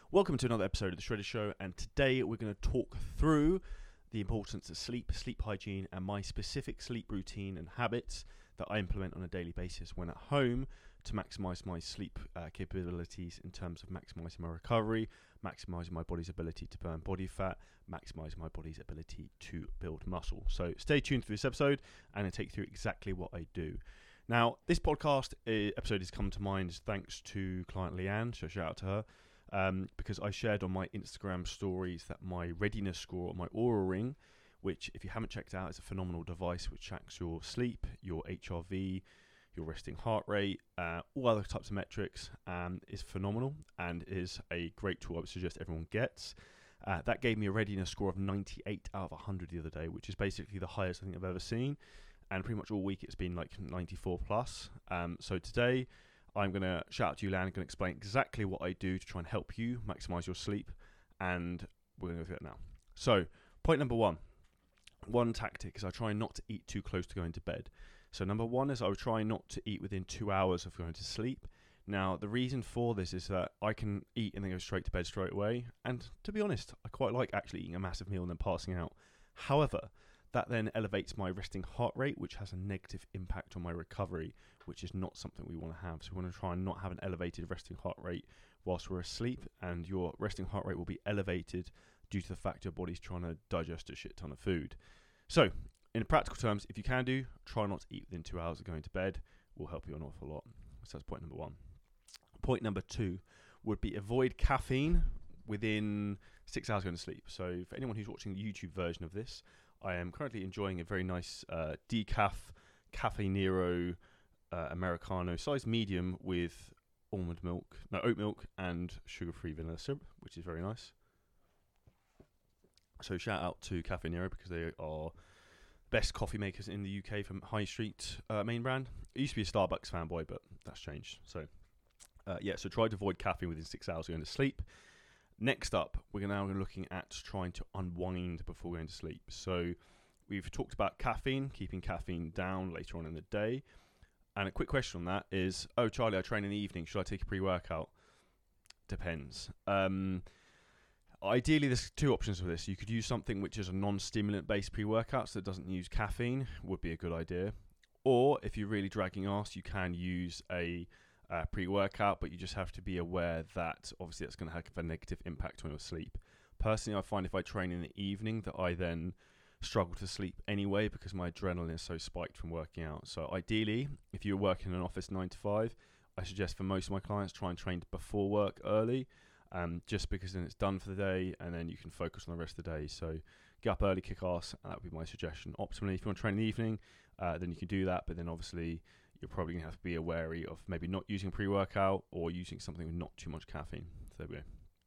Welcome to another episode of The Shredder Show, and today we're going to talk through the importance of sleep hygiene, and my specific sleep routine and habits that I implement on a daily basis when at home to maximise my sleep capabilities in terms of maximising my recovery, maximising my body's ability to burn body fat, maximising my body's ability to build muscle. So stay tuned for this episode, and I'll take you through exactly what I do. Now, this podcast episode has come to mind thanks to client Leanne, so shout out to her. Because I shared on my Instagram stories that my readiness score on my Oura Ring, which if you haven't checked out is a phenomenal device which tracks your sleep, your HRV, your resting heart rate, all other types of metrics, is phenomenal and is a great tool I would suggest everyone gets. That gave me a readiness score of 98 out of 100 the other day, which is basically the highest I think I've ever seen, and pretty much all week it's been like 94 plus. So today I'm going to shout out to you, Lan, and going to explain exactly what I do to try and help you maximize your sleep, and we're going to go through it now. So, point number one tactic is I try not to eat too close to going to bed. So, number one is I would try not to eat within 2 hours of going to sleep. Now, the reason for this is that I can eat and then go straight to bed straight away, and to be honest, I quite like actually eating a massive meal and then passing out. However, that then elevates my resting heart rate, which has a negative impact on my recovery, which is not something we want to have. So we want to try and not have an elevated resting heart rate whilst we're asleep, and your resting heart rate will be elevated due to the fact your body's trying to digest a shit ton of food. So, in practical terms, if you can do, try not to eat within 2 hours of going to bed. Will help you an awful lot. So that's point number one. Point number two would be avoid caffeine within 6 hours going to sleep. So for anyone who's watching the YouTube version of this, I am currently enjoying a very nice decaf Caffè Nero Americano size medium with oat milk and sugar-free vanilla syrup, which is very nice. So shout out to Caffè Nero because they are best coffee makers in the UK from High Street main brand. I used to be a Starbucks fanboy, but that's changed. So so try to avoid caffeine within 6 hours of going to sleep. Next up, we're now looking at trying to unwind before going to sleep. So we've talked about caffeine, keeping caffeine down later on in the day. And a quick question on that is, Charlie, I train in the evening. Should I take a pre-workout? Depends. Ideally, there's two options for this. You could use something which is a non-stimulant based pre-workout, so that doesn't use caffeine, would be a good idea. Or if you're really dragging ass, you can use a pre-workout, but you just have to be aware that obviously that's going to have a negative impact on your sleep. Personally, I find if I train in the evening that I then struggle to sleep anyway because my adrenaline is so spiked from working out. So ideally, if you're working in an office 9 to 5, I suggest for most of my clients try and train before work early, just because then it's done for the day and then you can focus on the rest of the day. So get up early, kick ass, and that would be my suggestion. Optimally, if you want to train in the evening, then you can do that, but then obviously you're probably going to have to be wary of maybe not using pre-workout or using something with not too much caffeine. So there we go.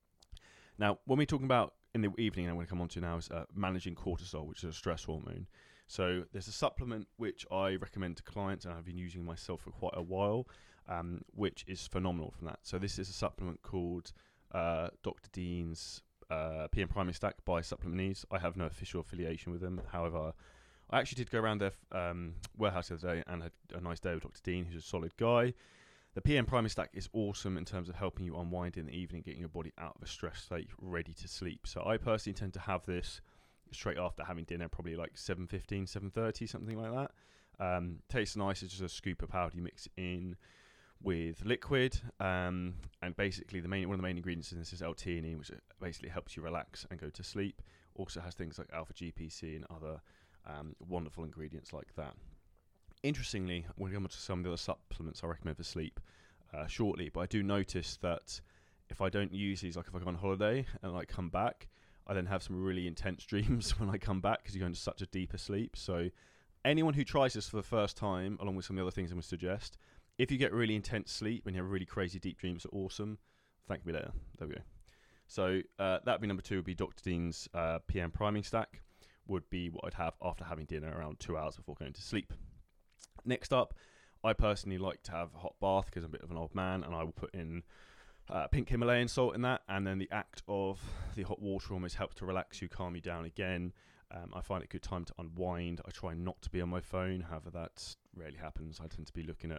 Now, when we're talking about in the evening, I'm going to come on to now is managing cortisol, which is a stress hormone. So there's a supplement which I recommend to clients, and I've been using myself for quite a while, which is phenomenal from that. So this is a supplement called Dr. Dean's PM Priming Stack by Supplement Needs. I have no official affiliation with them. However, I actually did go around their warehouse the other day and had a nice day with Dr. Dean, who's a solid guy. The PM Priming Stack is awesome in terms of helping you unwind in the evening, getting your body out of a stress state, ready to sleep. So I personally tend to have this straight after having dinner, probably like 7:15, 7:30, something like that. Tastes nice. It's just a scoop of powder you mix in with liquid, and basically one of the main ingredients in this is L-theanine, which basically helps you relax and go to sleep. Also has things like alpha GPC and other wonderful ingredients like that. Interestingly, we'll come on to some of the other supplements I recommend for sleep shortly, but I do notice that if I don't use these, like if I go on holiday and I come back, I then have some really intense dreams when I come back because you go into such a deeper sleep. So anyone who tries this for the first time, along with some of the other things I'm going to suggest, if you get really intense sleep and you have really crazy deep dreams, are awesome. Thank me later. There we go. So that'd be number two, would be Dr. Dean's PM Priming Stack. Would be what I'd have after having dinner around 2 hours before going to sleep. Next up, I personally like to have a hot bath because I'm a bit of an old man, and I will put in pink Himalayan salt in that, and then the act of the hot water almost helps to relax you, calm you down again. I find it a good time to unwind. I try not to be on my phone, however that rarely happens. I tend to be looking at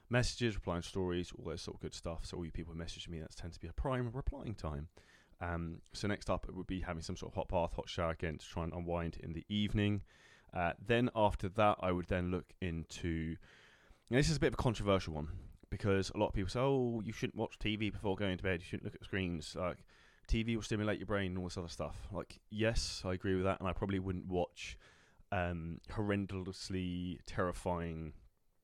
messages, replying stories, all those sort of good stuff. So all you people who message me, that tends to be a prime replying time. So next up, it would be having some sort of hot bath, hot shower again to try and unwind in the evening. Then after that, I would then look into, this is a bit of a controversial one, because a lot of people say, oh, you shouldn't watch TV before going to bed, you shouldn't look at screens, like TV will stimulate your brain and all this other stuff. Like, yes, I agree with that, and I probably wouldn't watch horrendously terrifying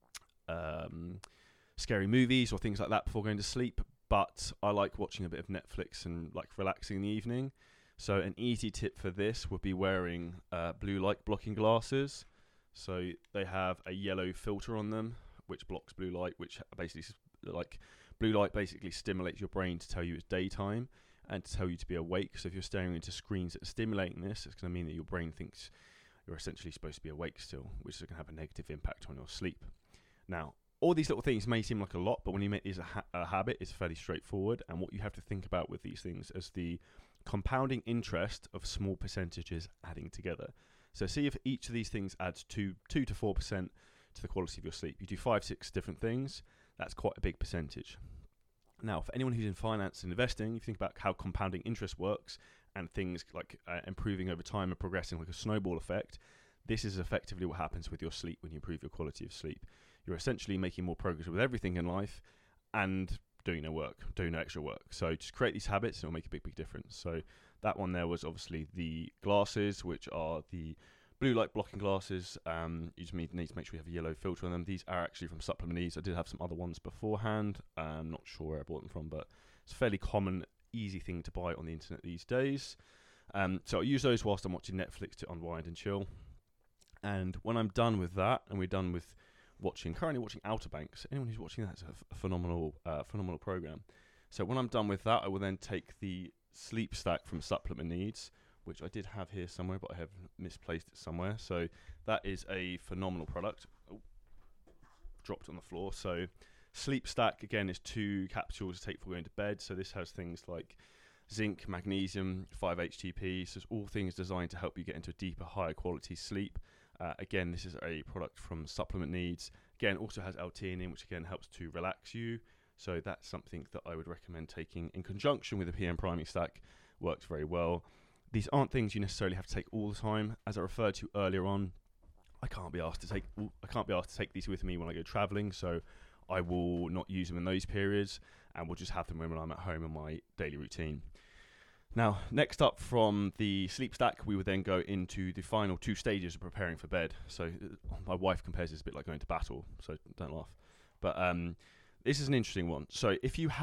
scary movies or things like that before going to sleep, but I like watching a bit of Netflix and like relaxing in the evening. So an easy tip for this would be wearing blue light blocking glasses. So they have a yellow filter on them which blocks blue light, which basically, like, blue light basically stimulates your brain to tell you it's daytime and to tell you to be awake. So if you're staring into screens that are stimulating this, it's going to mean that your brain thinks you're essentially supposed to be awake still, which is going to have a negative impact on your sleep. Now, all these little things may seem like a lot, but when you make these a habit, it's fairly straightforward. And what you have to think about with these things is the compounding interest of small percentages adding together. So see if each of these things adds 2 to 4% to the quality of your sleep. You do 5-6 different things, that's quite a big percentage. Now, for anyone who's in finance and investing, if you think about how compounding interest works and things like improving over time and progressing like a snowball effect, this is effectively what happens with your sleep when you improve your quality of sleep. You're essentially making more progress with everything in life and doing no work, doing no extra work. So just create these habits and it'll make a big, big difference. So that one there was obviously the glasses, which are the blue light blocking glasses. You just need to make sure you have a yellow filter on them. These are actually from Supplement Needs. I did have some other ones beforehand. I'm not sure where I bought them from, but it's a fairly common, easy thing to buy on the internet these days. So I use those whilst I'm watching Netflix to unwind and chill. And when I'm done with that, and we're done with currently watching Outer Banks. Anyone who's watching that is a phenomenal program. So when I'm done with that, I will then take the Sleep Stack from Supplement Needs, which I did have here somewhere, but I have misplaced it somewhere. So that is a phenomenal product. Oh, dropped on the floor. So Sleep Stack, again, is 2 capsules to take before going to bed. So this has things like zinc, magnesium, 5-HTP. So it's all things designed to help you get into a deeper, higher quality sleep. Again, this is a product from Supplement Needs. Again, also has L-theanine, which again helps to relax you. So that's something that I would recommend taking in conjunction with the PM Priming Stack. Works very well. These aren't things you necessarily have to take all the time. As I referred to earlier on, I can't be asked to take these with me when I go traveling, so I will not use them in those periods, and we'll just have them when I'm at home in my daily routine. Now, next up from the Sleep Stack, we would then go into the final 2 stages of preparing for bed. So my wife compares this a bit like going to battle, so don't laugh. But this is an interesting one. So if you're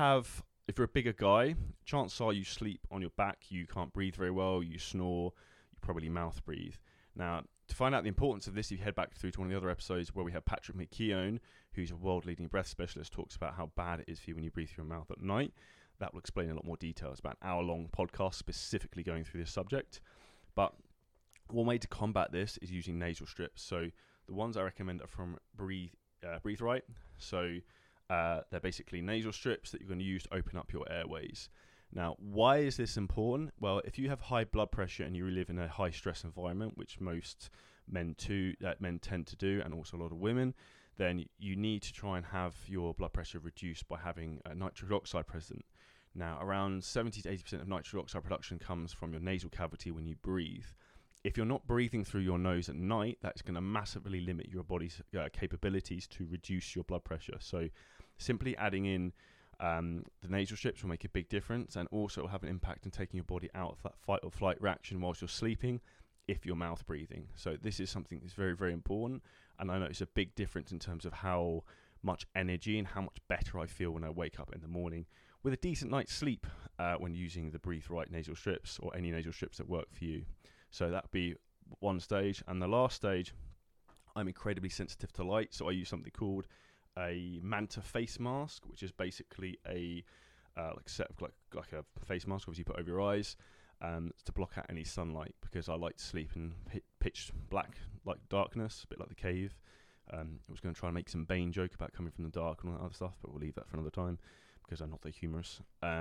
a bigger guy, chances are you sleep on your back, you can't breathe very well, you snore, you probably mouth breathe. Now, to find out the importance of this, if you head back through to one of the other episodes where we have Patrick McKeown, who's a world-leading breath specialist, talks about how bad it is for you when you breathe through your mouth at night. That will explain a lot more details. It's about an hour-long podcast specifically going through this subject. But one way to combat this is using nasal strips. So the ones I recommend are from Breathe Right. So they're basically nasal strips that you're going to use to open up your airways. Now, why is this important? Well, if you have high blood pressure and you live in a high-stress environment, which most men tend to do, and also a lot of women, then you need to try and have your blood pressure reduced by having nitric oxide present. Now, around 70 to 80% of nitric oxide production comes from your nasal cavity when you breathe. If you're not breathing through your nose at night, that's going to massively limit your body's capabilities to reduce your blood pressure. So simply adding in the nasal strips will make a big difference, and also will have an impact on taking your body out of that fight or flight reaction whilst you're sleeping if you're mouth breathing. So this is something that's very, very important, and I notice a big difference in terms of how much energy and how much better I feel when I wake up in the morning with a decent night's sleep when using the Breathe Right nasal strips or any nasal strips that work for you. So that'd be one stage. And the last stage, I'm incredibly sensitive to light, so I use something called a Manta face mask, which is basically a set of like a face mask, obviously you put over your eyes, to block out any sunlight, because I like to sleep in pitch black, like darkness, a bit like The Cave. I was going to try and make some Bane joke about coming from the dark and all that other stuff, but we'll leave that for another time because I'm not that humorous.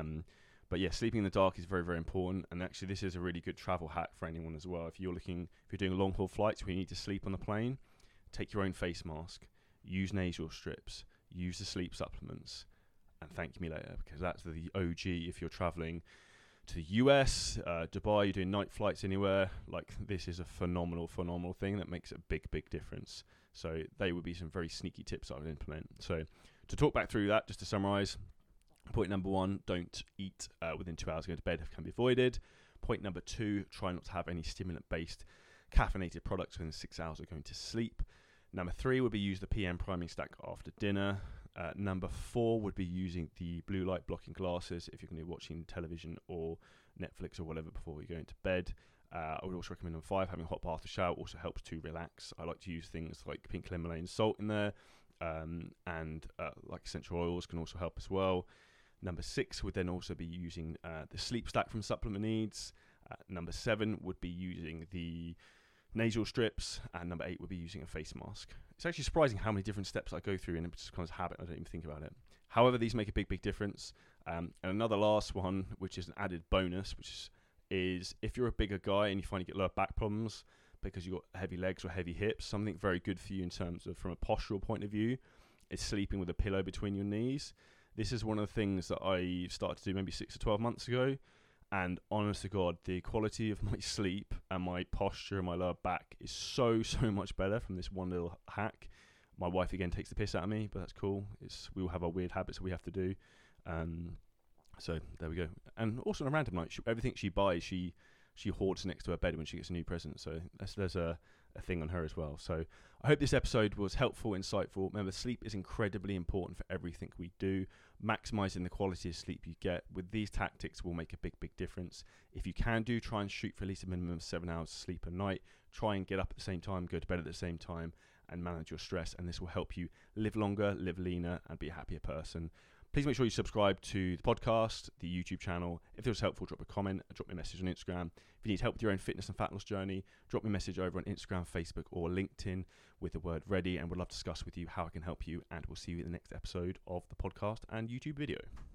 But yeah, sleeping in the dark is very, very important, and actually this is a really good travel hack for anyone as well. If you're doing long haul flights where you need to sleep on the plane, take your own face mask, use nasal strips, use the sleep supplements and thank me later, because that's the OG if you're traveling to the US, Dubai, you're doing night flights anywhere. Like, this is a phenomenal thing that makes a big difference. So they would be some very sneaky tips I would implement. So to talk back through that, just to summarize, point number 1, don't eat within 2 hours going to bed if can be avoided. Point number 2, try not to have any stimulant-based caffeinated products within 6 hours of going to sleep. Number 3 would be use the PM priming stack after dinner. Number 4 would be using the blue light blocking glasses if you're going to be watching television or Netflix or whatever before you go into bed. I would also recommend number 5, having a hot bath or shower also helps to relax. I like to use things like pink Himalayan salt in there, and like essential oils can also help as well. Number 6 would then also be using the sleep stack from Supplement Needs. Number 7 would be using the nasal strips, and number 8 would be using a face mask. It's actually surprising how many different steps I go through, and it's just kind of habit. I don't even think about it. However, these make a big difference. And another last one, which is an added bonus, which is if you're a bigger guy and you find you get lower back problems because you've got heavy legs or heavy hips, something very good for you in terms of from a postural point of view is sleeping with a pillow between your knees. This is one of the things that I started to do maybe 6 to 12 months ago. And honest to God, the quality of my sleep and my posture and my lower back is so much better from this one little hack. My wife again takes the piss out of me, but that's cool. We all have our weird habits that we have to do. So there we go. And also on a random night, everything she buys, she hoards next to her bed when she gets a new present. So there's a thing on her as well. So I hope this episode was helpful, insightful. Remember, sleep is incredibly important for everything we do. Maximizing the quality of sleep you get with these tactics will make a big difference. If you can try and shoot for at least a minimum of 7 hours of sleep a night. Try and get up at the same time, go to bed at the same time, and manage your stress. And this will help you live longer, live leaner, and be a happier person. Please make sure you subscribe to the podcast, the YouTube channel. If it was helpful, drop a comment, drop me a message on Instagram. If you need help with your own fitness and fat loss journey, drop me a message over on Instagram, Facebook, or LinkedIn with the word ready, and we'd love to discuss with you how I can help you. And we'll see you in the next episode of the podcast and YouTube video.